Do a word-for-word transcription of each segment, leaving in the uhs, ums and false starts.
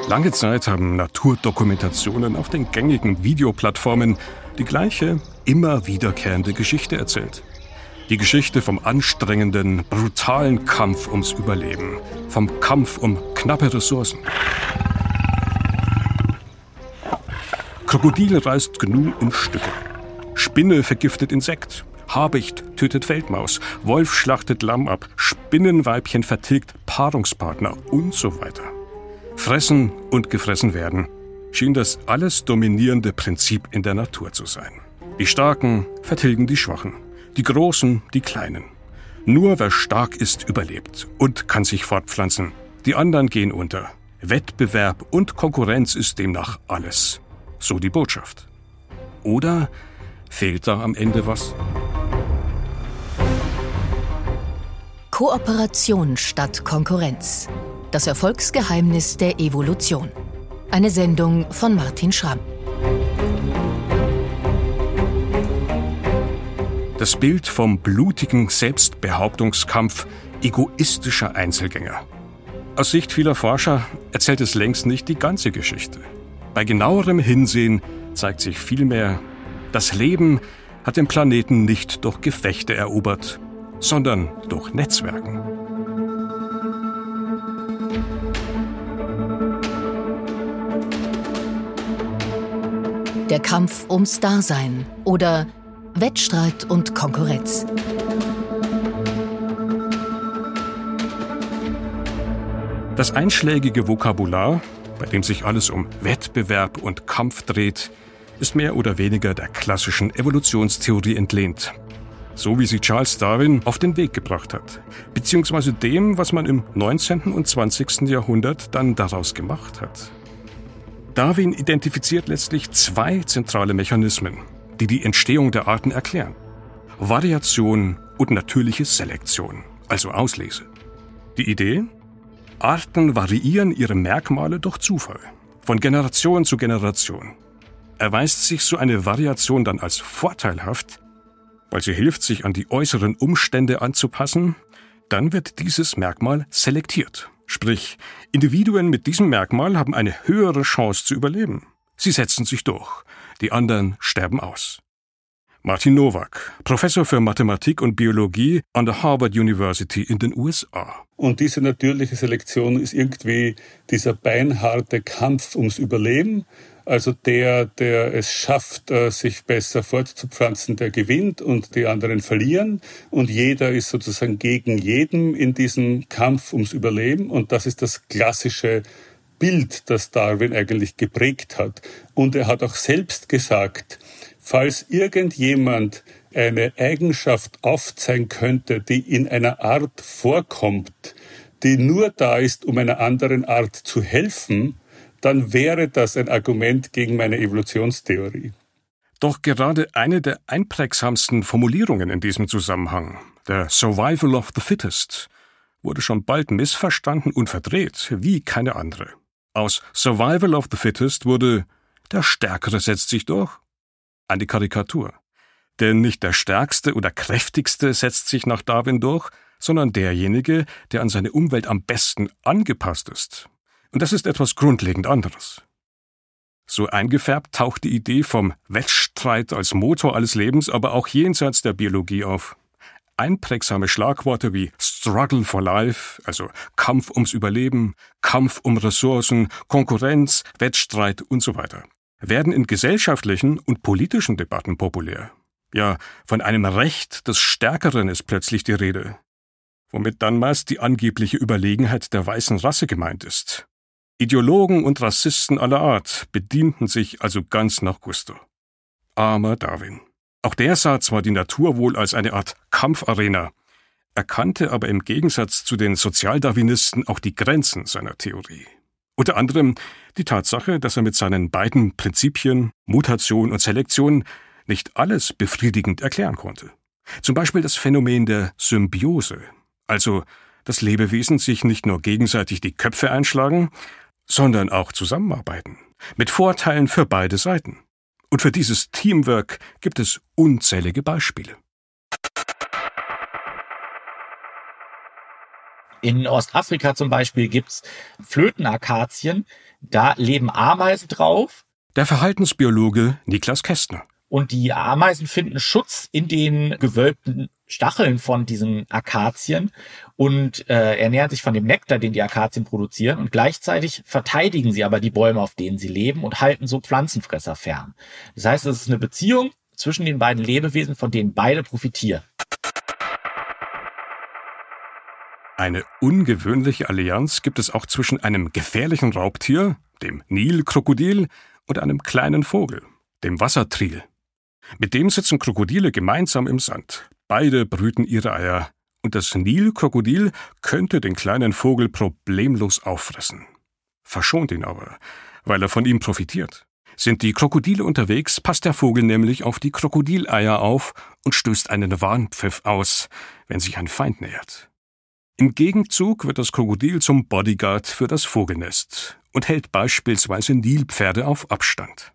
Lange Zeit haben Naturdokumentationen auf den gängigen Videoplattformen die gleiche, immer wiederkehrende Geschichte erzählt. Die Geschichte vom anstrengenden, brutalen Kampf ums Überleben, vom Kampf um knappe Ressourcen. Krokodil reißt Gnu in Stücke. Spinne vergiftet Insekt. Habicht tötet Feldmaus. Wolf schlachtet Lamm ab. Spinnenweibchen vertilgt Paarungspartner und so weiter. Fressen und gefressen werden schien das alles dominierende Prinzip in der Natur zu sein. Die Starken vertilgen die Schwachen, die Großen die Kleinen. Nur wer stark ist, überlebt und kann sich fortpflanzen. Die anderen gehen unter. Wettbewerb und Konkurrenz ist demnach alles. So die Botschaft. Oder fehlt da am Ende was? Kooperation statt Konkurrenz. Das Erfolgsgeheimnis der Evolution. Eine Sendung von Martin Schramm. Das Bild vom blutigen Selbstbehauptungskampf egoistischer Einzelgänger. Aus Sicht vieler Forscher erzählt es längst nicht die ganze Geschichte. Bei genauerem Hinsehen zeigt sich vielmehr, das Leben hat den Planeten nicht durch Gefechte erobert, sondern durch Netzwerken. Der Kampf ums Dasein oder Wettstreit und Konkurrenz. Das einschlägige Vokabular, bei dem sich alles um Wettbewerb und Kampf dreht, ist mehr oder weniger der klassischen Evolutionstheorie entlehnt. So wie sie Charles Darwin auf den Weg gebracht hat, beziehungsweise dem, was man im neunzehnten und zwanzigsten Jahrhundert dann daraus gemacht hat. Darwin identifiziert letztlich zwei zentrale Mechanismen, die die Entstehung der Arten erklären. Variation und natürliche Selektion, also Auslese. Die Idee? Arten variieren ihre Merkmale durch Zufall, von Generation zu Generation. Erweist sich so eine Variation dann als vorteilhaft, weil sie hilft, sich an die äußeren Umstände anzupassen, dann wird dieses Merkmal selektiert. Sprich, Individuen mit diesem Merkmal haben eine höhere Chance zu überleben. Sie setzen sich durch, die anderen sterben aus. Martin Nowak, Professor für Mathematik und Biologie an der Harvard University in den U S A. Und diese natürliche Selektion ist irgendwie dieser beinharte Kampf ums Überleben. Also der, der es schafft, sich besser fortzupflanzen, der gewinnt und die anderen verlieren. Und jeder ist sozusagen gegen jeden in diesem Kampf ums Überleben. Und das ist das klassische Bild, das Darwin eigentlich geprägt hat. Und er hat auch selbst gesagt, falls irgendjemand eine Eigenschaft aufzeigen könnte, die in einer Art vorkommt, die nur da ist, um einer anderen Art zu helfen, dann wäre das ein Argument gegen meine Evolutionstheorie. Doch gerade eine der einprägsamsten Formulierungen in diesem Zusammenhang, der Survival of the Fittest, wurde schon bald missverstanden und verdreht wie keine andere. Aus Survival of the Fittest wurde der Stärkere setzt sich durch. Eine Karikatur. Denn nicht der Stärkste oder Kräftigste setzt sich nach Darwin durch, sondern derjenige, der an seine Umwelt am besten angepasst ist. Und das ist etwas grundlegend anderes. So eingefärbt taucht die Idee vom Wettstreit als Motor alles Lebens aber auch jenseits der Biologie auf. Einprägsame Schlagworte wie Struggle for Life, also Kampf ums Überleben, Kampf um Ressourcen, Konkurrenz, Wettstreit und so weiter, werden in gesellschaftlichen und politischen Debatten populär. Ja, von einem Recht des Stärkeren ist plötzlich die Rede, womit dann meist die angebliche Überlegenheit der weißen Rasse gemeint ist. Ideologen und Rassisten aller Art bedienten sich also ganz nach Gusto. Armer Darwin. Auch der sah zwar die Natur wohl als eine Art Kampfarena, erkannte aber im Gegensatz zu den Sozialdarwinisten auch die Grenzen seiner Theorie. Unter anderem die Tatsache, dass er mit seinen beiden Prinzipien, Mutation und Selektion, nicht alles befriedigend erklären konnte. Zum Beispiel das Phänomen der Symbiose, also dass Lebewesen sich nicht nur gegenseitig die Köpfe einschlagen, sondern auch zusammenarbeiten, mit Vorteilen für beide Seiten. Und für dieses Teamwork gibt es unzählige Beispiele. In Ostafrika zum Beispiel gibt's Flötenakazien, da leben Ameisen drauf. Der Verhaltensbiologe Niklas Kästner. Und die Ameisen finden Schutz in den gewölbten Stacheln von diesen Akazien und äh, ernähren sich von dem Nektar, den die Akazien produzieren. Und gleichzeitig verteidigen sie aber die Bäume, auf denen sie leben, und halten so Pflanzenfresser fern. Das heißt, es ist eine Beziehung zwischen den beiden Lebewesen, von denen beide profitieren. Eine ungewöhnliche Allianz gibt es auch zwischen einem gefährlichen Raubtier, dem Nilkrokodil, und einem kleinen Vogel, dem Wassertril. Mit dem sitzen Krokodile gemeinsam im Sand. Beide brüten ihre Eier, und das Nilkrokodil könnte den kleinen Vogel problemlos auffressen. Verschont ihn aber, weil er von ihm profitiert. Sind die Krokodile unterwegs, passt der Vogel nämlich auf die Krokodileier auf und stößt einen Warnpfiff aus, wenn sich ein Feind nähert. Im Gegenzug wird das Krokodil zum Bodyguard für das Vogelnest und hält beispielsweise Nilpferde auf Abstand.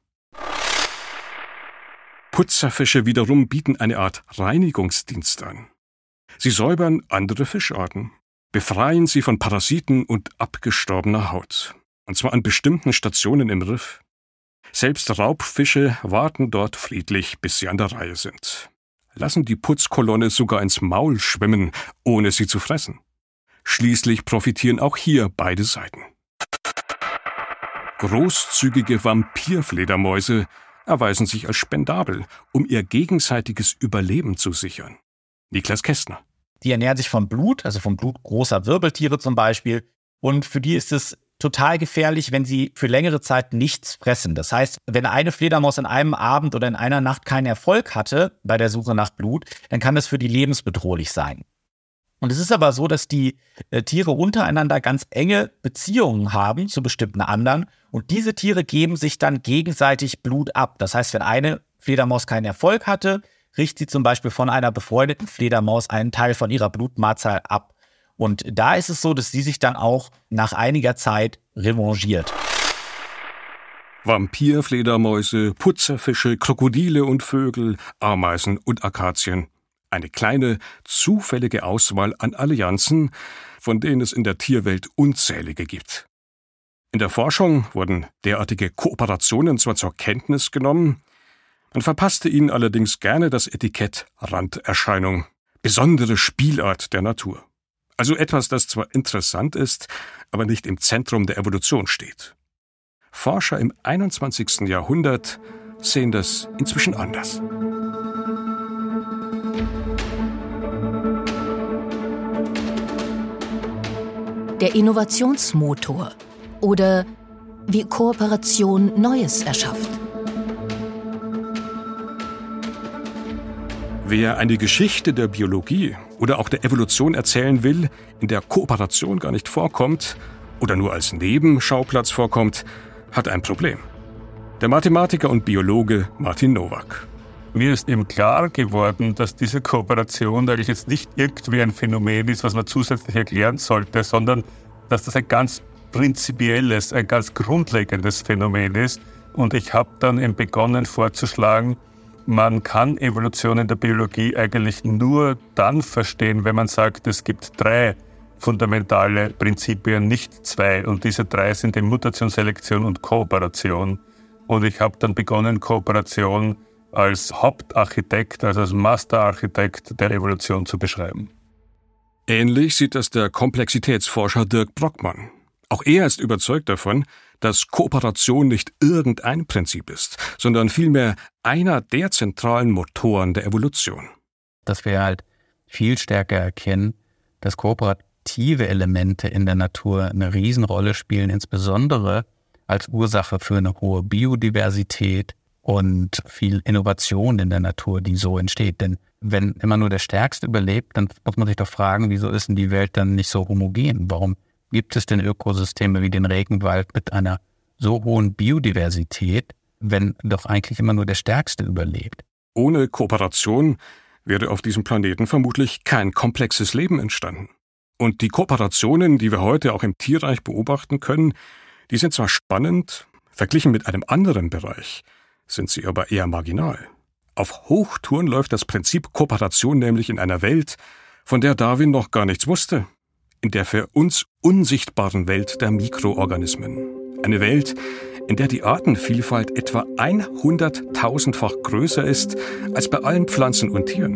Putzerfische wiederum bieten eine Art Reinigungsdienst an. Sie säubern andere Fischarten, befreien sie von Parasiten und abgestorbener Haut, und zwar an bestimmten Stationen im Riff. Selbst Raubfische warten dort friedlich, bis sie an der Reihe sind, lassen die Putzkolonne sogar ins Maul schwimmen, ohne sie zu fressen. Schließlich profitieren auch hier beide Seiten. Großzügige Vampirfledermäuse erweisen sich als spendabel, um ihr gegenseitiges Überleben zu sichern. Niklas Kästner. Die ernähren sich von Blut, also vom Blut großer Wirbeltiere zum Beispiel. Und für die ist es total gefährlich, wenn sie für längere Zeit nichts fressen. Das heißt, wenn eine Fledermaus in einem Abend oder in einer Nacht keinen Erfolg hatte bei der Suche nach Blut, dann kann das für die lebensbedrohlich sein. Und es ist aber so, dass die äh, Tiere untereinander ganz enge Beziehungen haben zu bestimmten anderen. Und diese Tiere geben sich dann gegenseitig Blut ab. Das heißt, wenn eine Fledermaus keinen Erfolg hatte, riecht sie zum Beispiel von einer befreundeten Fledermaus einen Teil von ihrer Blutmahlzahl ab. Und da ist es so, dass sie sich dann auch nach einiger Zeit revanchiert. Vampirfledermäuse, Putzerfische, Krokodile und Vögel, Ameisen und Akazien. Eine kleine, zufällige Auswahl an Allianzen, von denen es in der Tierwelt unzählige gibt. In der Forschung wurden derartige Kooperationen zwar zur Kenntnis genommen, man verpasste ihnen allerdings gerne das Etikett Randerscheinung, besondere Spielart der Natur. Also etwas, das zwar interessant ist, aber nicht im Zentrum der Evolution steht. Forscher im einundzwanzigsten Jahrhundert sehen das inzwischen anders. Der Innovationsmotor oder wie Kooperation Neues erschafft. Wer eine Geschichte der Biologie oder auch der Evolution erzählen will, in der Kooperation gar nicht vorkommt oder nur als Nebenschauplatz vorkommt, hat ein Problem. Der Mathematiker und Biologe Martin Nowak. Mir ist eben klar geworden, dass diese Kooperation eigentlich jetzt nicht irgendwie ein Phänomen ist, was man zusätzlich erklären sollte, sondern dass das ein ganz prinzipielles, ein ganz grundlegendes Phänomen ist. Und ich habe dann eben begonnen vorzuschlagen, man kann Evolution in der Biologie eigentlich nur dann verstehen, wenn man sagt, es gibt drei fundamentale Prinzipien, nicht zwei. Und diese drei sind die Mutation, Selektion und Kooperation. Und ich habe dann begonnen, Kooperation als Hauptarchitekt, also als Masterarchitekt der Evolution zu beschreiben. Ähnlich sieht das der Komplexitätsforscher Dirk Brockmann. Auch er ist überzeugt davon, dass Kooperation nicht irgendein Prinzip ist, sondern vielmehr einer der zentralen Motoren der Evolution. Dass wir halt viel stärker erkennen, dass kooperative Elemente in der Natur eine Riesenrolle spielen, insbesondere als Ursache für eine hohe Biodiversität und viel Innovation in der Natur, die so entsteht. Denn wenn immer nur der Stärkste überlebt, dann muss man sich doch fragen, wieso ist denn die Welt dann nicht so homogen? Warum gibt es denn Ökosysteme wie den Regenwald mit einer so hohen Biodiversität, wenn doch eigentlich immer nur der Stärkste überlebt? Ohne Kooperation wäre auf diesem Planeten vermutlich kein komplexes Leben entstanden. Und die Kooperationen, die wir heute auch im Tierreich beobachten können, die sind zwar spannend, verglichen mit einem anderen Bereich, sind sie aber eher marginal. Auf Hochtouren läuft das Prinzip Kooperation nämlich in einer Welt, von der Darwin noch gar nichts wusste. in der für uns unsichtbaren Welt der Mikroorganismen. Eine Welt, in der die Artenvielfalt etwa hunderttausendfach größer ist als bei allen Pflanzen und Tieren.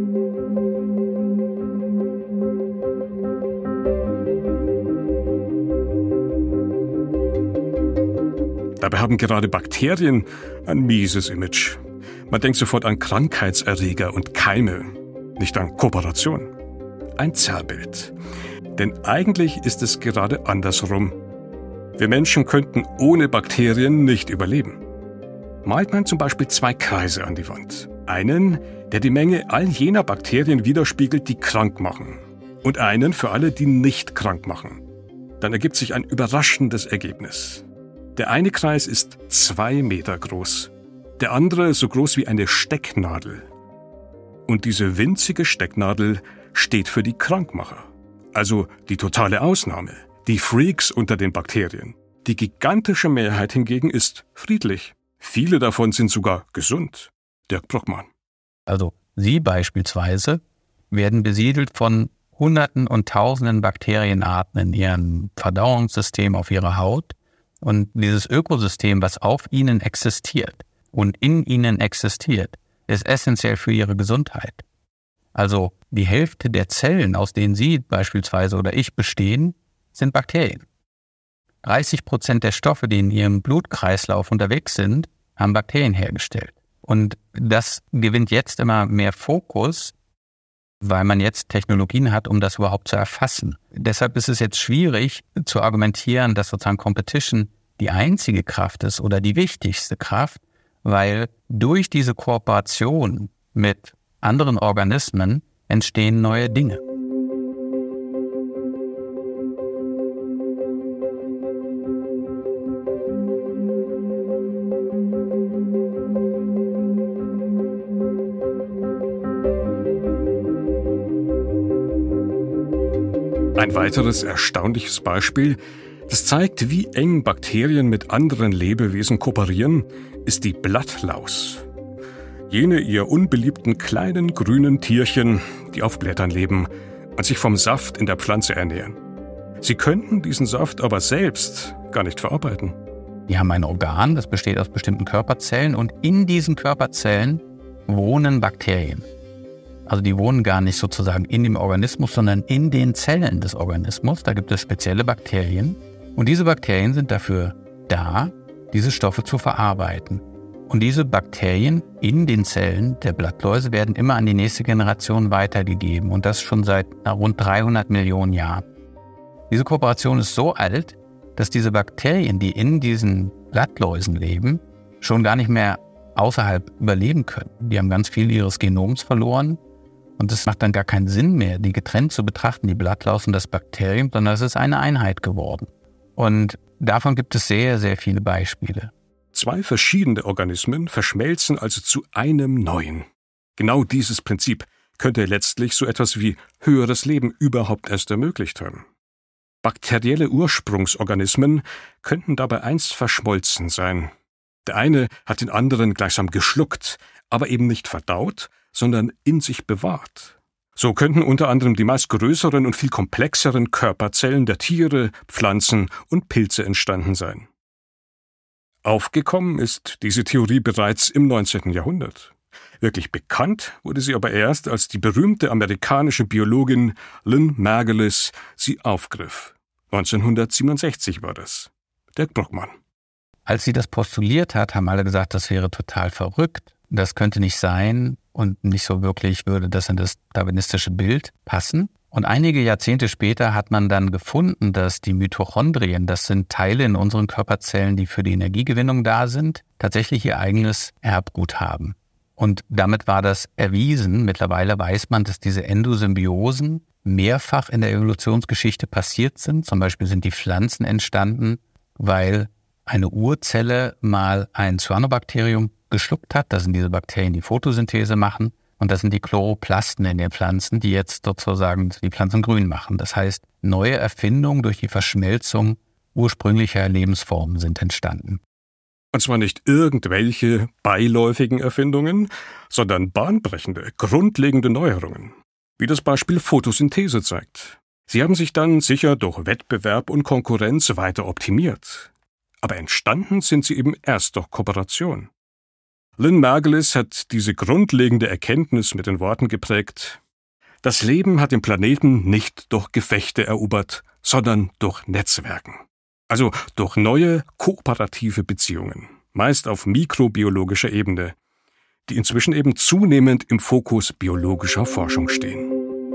Dabei haben gerade Bakterien ein mieses Image. Man denkt sofort an Krankheitserreger und Keime, nicht an Kooperation. Ein Zerrbild. Denn eigentlich ist es gerade andersrum. Wir Menschen könnten ohne Bakterien nicht überleben. Malt man zum Beispiel zwei Kreise an die Wand. Einen, der die Menge all jener Bakterien widerspiegelt, die krank machen. Und einen für alle, die nicht krank machen. Dann ergibt sich ein überraschendes Ergebnis. Der eine Kreis ist zwei Meter groß, der andere so groß wie eine Stecknadel. Und diese winzige Stecknadel steht für die Krankmacher, also die totale Ausnahme, die Freaks unter den Bakterien. Die gigantische Mehrheit hingegen ist friedlich. Viele davon sind sogar gesund. Dirk Bruckmann. Also Sie beispielsweise werden besiedelt von Hunderten und Tausenden Bakterienarten in Ihrem Verdauungssystem auf Ihrer Haut. Und dieses Ökosystem, was auf Ihnen existiert und in Ihnen existiert, ist essentiell für Ihre Gesundheit. Also die Hälfte der Zellen, aus denen Sie beispielsweise oder ich bestehen, sind Bakterien. dreißig Prozent der Stoffe, die in Ihrem Blutkreislauf unterwegs sind, haben Bakterien hergestellt. Und das gewinnt jetzt immer mehr Fokus, weil man jetzt Technologien hat, um das überhaupt zu erfassen. Deshalb ist es jetzt schwierig zu argumentieren, dass sozusagen Competition die einzige Kraft ist oder die wichtigste Kraft, weil durch diese Kooperation mit anderen Organismen entstehen neue Dinge. Ein weiteres erstaunliches Beispiel, das zeigt, wie eng Bakterien mit anderen Lebewesen kooperieren, ist die Blattlaus. Jene ihr unbeliebten kleinen grünen Tierchen, die auf Blättern leben und sich vom Saft in der Pflanze ernähren. Sie könnten diesen Saft aber selbst gar nicht verarbeiten. Die haben ein Organ, das besteht aus bestimmten Körperzellen und in diesen Körperzellen wohnen Bakterien. Also die wohnen gar nicht sozusagen in dem Organismus, sondern in den Zellen des Organismus. Da gibt es spezielle Bakterien. Und diese Bakterien sind dafür da, diese Stoffe zu verarbeiten. Und diese Bakterien in den Zellen der Blattläuse werden immer an die nächste Generation weitergegeben. Und das schon seit rund dreihundert Millionen Jahren. Diese Kooperation ist so alt, dass diese Bakterien, die in diesen Blattläusen leben, schon gar nicht mehr außerhalb überleben können. Die haben ganz viel ihres Genoms verloren. Und es macht dann gar keinen Sinn mehr, die getrennt zu betrachten, die Blattlaus und das Bakterium, sondern es ist eine Einheit geworden. Und davon gibt es sehr, sehr viele Beispiele. Zwei verschiedene Organismen verschmelzen also zu einem neuen. Genau dieses Prinzip könnte letztlich so etwas wie höheres Leben überhaupt erst ermöglicht haben. Bakterielle Ursprungsorganismen könnten dabei einst verschmolzen sein. Der eine hat den anderen gleichsam geschluckt, aber eben nicht verdaut, sondern in sich bewahrt. So könnten unter anderem die meist größeren und viel komplexeren Körperzellen der Tiere, Pflanzen und Pilze entstanden sein. Aufgekommen ist diese Theorie bereits im neunzehnten Jahrhundert. Wirklich bekannt wurde sie aber erst, als die berühmte amerikanische Biologin Lynn Margulis sie aufgriff. neunzehnhundertsiebenundsechzig war das. Dirk Bruckmann. Als sie das postuliert hat, haben alle gesagt, das wäre total verrückt. Das könnte nicht sein und nicht so wirklich würde das in das darwinistische Bild passen. Und einige Jahrzehnte später hat man dann gefunden, dass die Mitochondrien, das sind Teile in unseren Körperzellen, die für die Energiegewinnung da sind, tatsächlich ihr eigenes Erbgut haben. Und damit war das erwiesen. Mittlerweile weiß man, dass diese Endosymbiosen mehrfach in der Evolutionsgeschichte passiert sind. Zum Beispiel sind die Pflanzen entstanden, weil eine Urzelle mal ein Cyanobakterium geschluckt hat. Das sind diese Bakterien, die Photosynthese machen. Und das sind die Chloroplasten in den Pflanzen, die jetzt sozusagen die Pflanzen grün machen. Das heißt, neue Erfindungen durch die Verschmelzung ursprünglicher Lebensformen sind entstanden. Und zwar nicht irgendwelche beiläufigen Erfindungen, sondern bahnbrechende, grundlegende Neuerungen. Wie das Beispiel Photosynthese zeigt. Sie haben sich dann sicher durch Wettbewerb und Konkurrenz weiter optimiert. Aber entstanden sind sie eben erst durch Kooperation. Lynn Margulis hat diese grundlegende Erkenntnis mit den Worten geprägt: Das Leben hat den Planeten nicht durch Gefechte erobert, sondern durch Netzwerken. Also durch neue, kooperative Beziehungen, meist auf mikrobiologischer Ebene, die inzwischen eben zunehmend im Fokus biologischer Forschung stehen.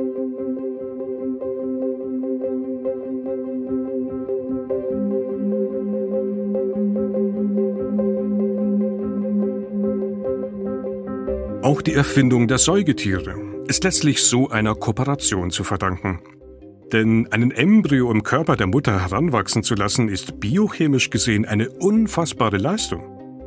Auch die Erfindung der Säugetiere ist letztlich so einer Kooperation zu verdanken. Denn einen Embryo im Körper der Mutter heranwachsen zu lassen, ist biochemisch gesehen eine unfassbare Leistung.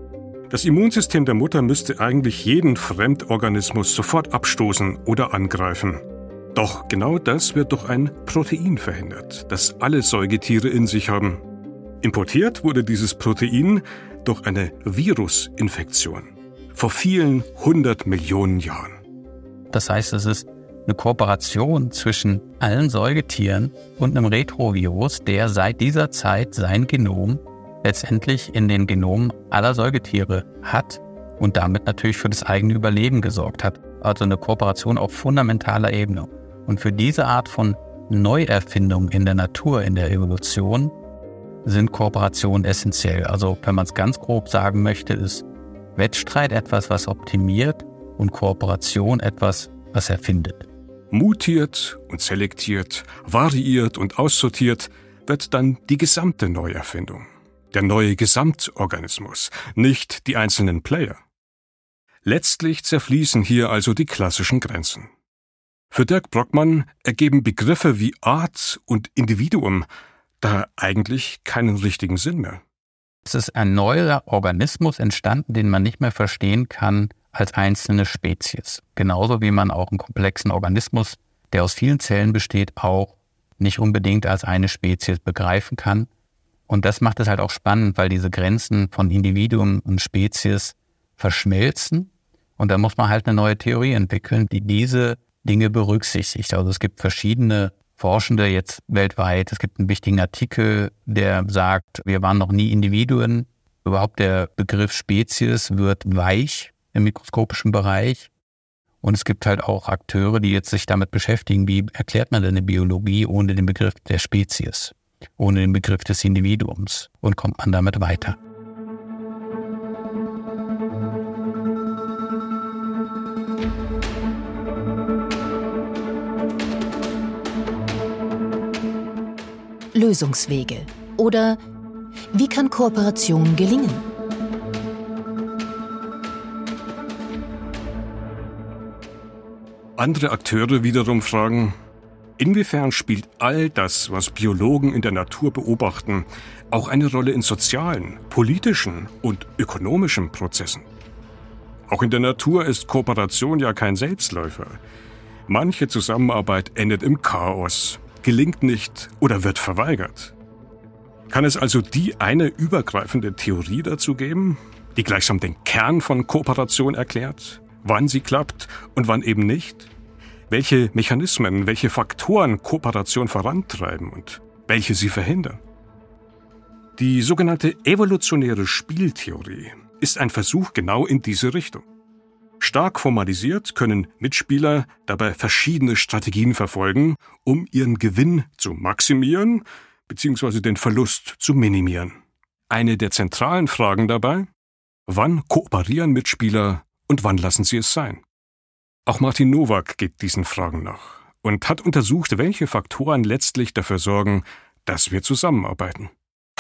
Das Immunsystem der Mutter müsste eigentlich jeden Fremdorganismus sofort abstoßen oder angreifen. Doch genau das wird durch ein Protein verhindert, das alle Säugetiere in sich haben. Importiert wurde dieses Protein durch eine Virusinfektion vor vielen hundert Millionen Jahren. Das heißt, es ist eine Kooperation zwischen allen Säugetieren und einem Retrovirus, der seit dieser Zeit sein Genom letztendlich in den Genomen aller Säugetiere hat und damit natürlich für das eigene Überleben gesorgt hat. Also eine Kooperation auf fundamentaler Ebene. Und für diese Art von Neuerfindung in der Natur, in der Evolution, sind Kooperationen essentiell. Also wenn man es ganz grob sagen möchte, ist Wettstreit etwas, was optimiert, und Kooperation etwas, was erfindet. Mutiert und selektiert, variiert und aussortiert wird dann die gesamte Neuerfindung. Der neue Gesamtorganismus, nicht die einzelnen Player. Letztlich zerfließen hier also die klassischen Grenzen. Für Dirk Brockmann ergeben Begriffe wie Art und Individuum da eigentlich keinen richtigen Sinn mehr. Es ist ein neuer Organismus entstanden, den man nicht mehr verstehen kann als einzelne Spezies. Genauso wie man auch einen komplexen Organismus, der aus vielen Zellen besteht, auch nicht unbedingt als eine Spezies begreifen kann. Und das macht es halt auch spannend, weil diese Grenzen von Individuum und Spezies verschmelzen. Und da muss man halt eine neue Theorie entwickeln, die diese Dinge berücksichtigt. Also es gibt verschiedene Forschende jetzt weltweit. Es gibt einen wichtigen Artikel, der sagt, wir waren noch nie Individuen. Überhaupt der Begriff Spezies wird weich im mikroskopischen Bereich. Und es gibt halt auch Akteure, die jetzt sich damit beschäftigen, wie erklärt man denn eine Biologie ohne den Begriff der Spezies, ohne den Begriff des Individuums, und kommt man damit weiter. Lösungswege oder wie kann Kooperation gelingen? Andere Akteure wiederum fragen, inwiefern spielt all das, was Biologen in der Natur beobachten, auch eine Rolle in sozialen, politischen und ökonomischen Prozessen? Auch in der Natur ist Kooperation ja kein Selbstläufer. Manche Zusammenarbeit endet im Chaos, gelingt nicht oder wird verweigert. Kann es also die eine übergreifende Theorie dazu geben, die gleichsam den Kern von Kooperation erklärt, wann sie klappt und wann eben nicht? Welche Mechanismen, welche Faktoren Kooperation vorantreiben und welche sie verhindern? Die sogenannte evolutionäre Spieltheorie ist ein Versuch genau in diese Richtung. Stark formalisiert können Mitspieler dabei verschiedene Strategien verfolgen, um ihren Gewinn zu maximieren bzw. den Verlust zu minimieren. Eine der zentralen Fragen dabei: Wann kooperieren Mitspieler und wann lassen sie es sein? Auch Martin Nowak geht diesen Fragen nach und hat untersucht, welche Faktoren letztlich dafür sorgen, dass wir zusammenarbeiten.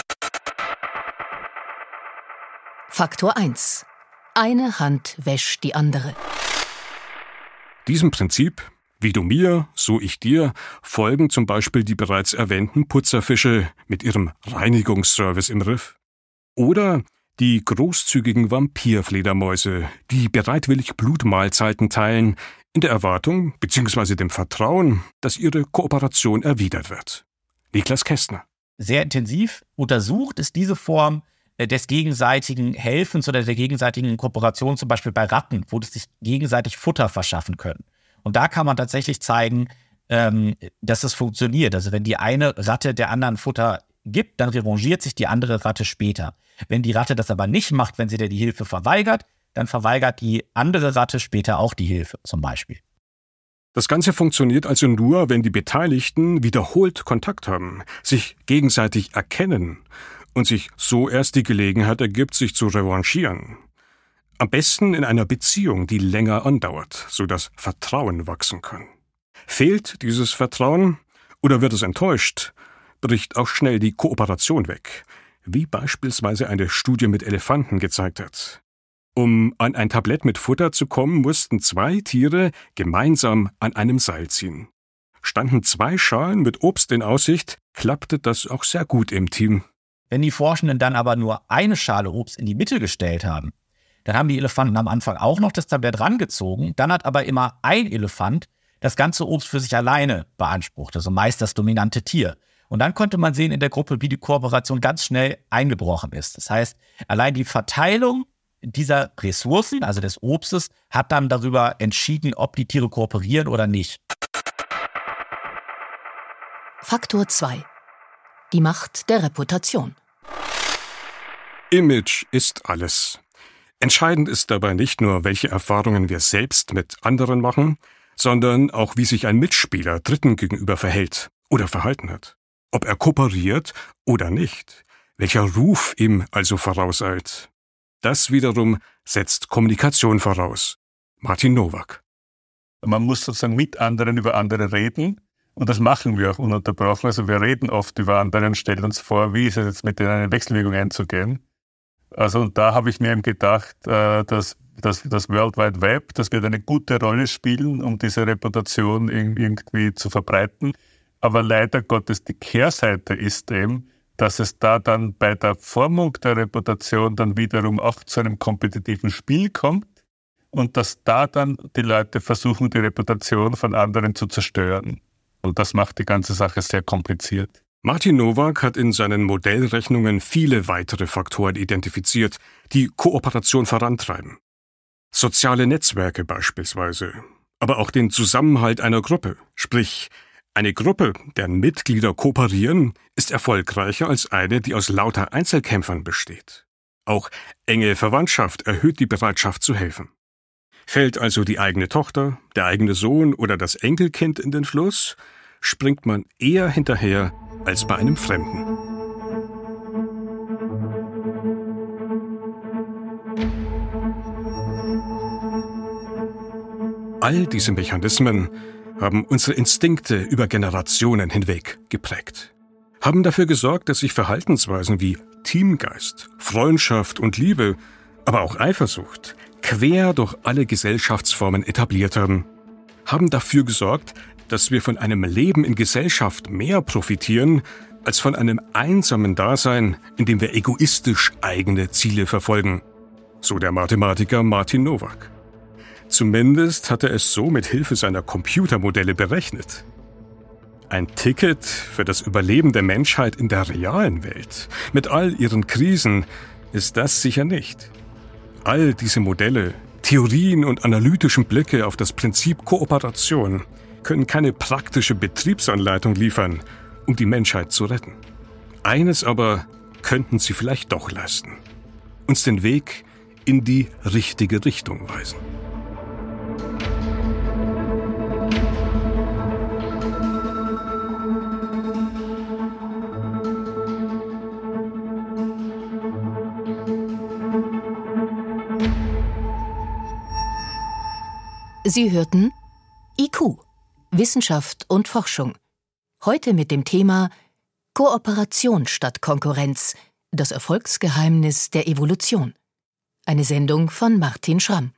Faktor eins. Eine Hand wäscht die andere. Diesem Prinzip, wie du mir, so ich dir, folgen zum Beispiel die bereits erwähnten Putzerfische mit ihrem Reinigungsservice im Riff. Oder die großzügigen Vampirfledermäuse, die bereitwillig Blutmahlzeiten teilen, in der Erwartung bzw. dem Vertrauen, dass ihre Kooperation erwidert wird. Niklas Kästner. Sehr intensiv untersucht ist diese Form des gegenseitigen Helfens oder der gegenseitigen Kooperation, zum Beispiel bei Ratten, wo die sich gegenseitig Futter verschaffen können. Und da kann man tatsächlich zeigen, ähm, dass es funktioniert. Also wenn die eine Ratte der anderen Futter gibt, dann revanchiert sich die andere Ratte später. Wenn die Ratte das aber nicht macht, wenn sie dir die Hilfe verweigert, dann verweigert die andere Ratte später auch die Hilfe zum Beispiel. Das Ganze funktioniert also nur, wenn die Beteiligten wiederholt Kontakt haben, sich gegenseitig erkennen und sich so erst die Gelegenheit ergibt, sich zu revanchieren. Am besten in einer Beziehung, die länger andauert, sodass Vertrauen wachsen kann. Fehlt dieses Vertrauen oder wird es enttäuscht, bricht auch schnell die Kooperation weg, wie beispielsweise eine Studie mit Elefanten gezeigt hat. Um an ein Tablett mit Futter zu kommen, mussten zwei Tiere gemeinsam an einem Seil ziehen. Standen zwei Schalen mit Obst in Aussicht, klappte das auch sehr gut im Team. Wenn die Forschenden dann aber nur eine Schale Obst in die Mitte gestellt haben, dann haben die Elefanten am Anfang auch noch das Tablett rangezogen, dann hat aber immer ein Elefant das ganze Obst für sich alleine beansprucht, also meist das dominante Tier. Und dann konnte man sehen in der Gruppe, wie die Kooperation ganz schnell eingebrochen ist. Das heißt, allein die Verteilung dieser Ressourcen, also des Obstes, hat dann darüber entschieden, ob die Tiere kooperieren oder nicht. Faktor zwei. Die Macht der Reputation. Image ist alles. Entscheidend ist dabei nicht nur, welche Erfahrungen wir selbst mit anderen machen, sondern auch, wie sich ein Mitspieler Dritten gegenüber verhält oder verhalten hat. Ob er kooperiert oder nicht. Welcher Ruf ihm also vorauseilt. Das wiederum setzt Kommunikation voraus. Martin Nowak. Man muss sozusagen mit anderen über andere reden. Und das machen wir auch ununterbrochen. Also wir reden oft über andere und stellen uns vor, wie ist es jetzt mit denen eine Wechselwirkung einzugehen. Also und da habe ich mir eben gedacht, dass, dass das World Wide Web, das wird eine gute Rolle spielen, um diese Reputation irgendwie zu verbreiten. Aber leider Gottes, die Kehrseite ist eben, dass es da dann bei der Formung der Reputation dann wiederum auch zu einem kompetitiven Spiel kommt und dass da dann die Leute versuchen, die Reputation von anderen zu zerstören. Und das macht die ganze Sache sehr kompliziert. Martin Nowak hat in seinen Modellrechnungen viele weitere Faktoren identifiziert, die Kooperation vorantreiben. Soziale Netzwerke beispielsweise, aber auch den Zusammenhalt einer Gruppe, sprich eine Gruppe, deren Mitglieder kooperieren, ist erfolgreicher als eine, die aus lauter Einzelkämpfern besteht. Auch enge Verwandtschaft erhöht die Bereitschaft zu helfen. Fällt also die eigene Tochter, der eigene Sohn oder das Enkelkind in den Fluss, springt man eher hinterher als bei einem Fremden. All diese Mechanismen haben unsere Instinkte über Generationen hinweg geprägt. Haben dafür gesorgt, dass sich Verhaltensweisen wie Teamgeist, Freundschaft und Liebe, aber auch Eifersucht quer durch alle Gesellschaftsformen etabliert haben. Haben dafür gesorgt, dass wir von einem Leben in Gesellschaft mehr profitieren, als von einem einsamen Dasein, in dem wir egoistisch eigene Ziele verfolgen. So der Mathematiker Martin Nowak. Zumindest hat er es so mit Hilfe seiner Computermodelle berechnet. Ein Ticket für das Überleben der Menschheit in der realen Welt, mit all ihren Krisen, ist das sicher nicht. All diese Modelle, Theorien und analytischen Blicke auf das Prinzip Kooperation können keine praktische Betriebsanleitung liefern, um die Menschheit zu retten. Eines aber könnten sie vielleicht doch leisten: uns den Weg in die richtige Richtung weisen. Sie hörten I Q, Wissenschaft und Forschung. Heute mit dem Thema Kooperation statt Konkurrenz, das Erfolgsgeheimnis der Evolution. Eine Sendung von Martin Schramm.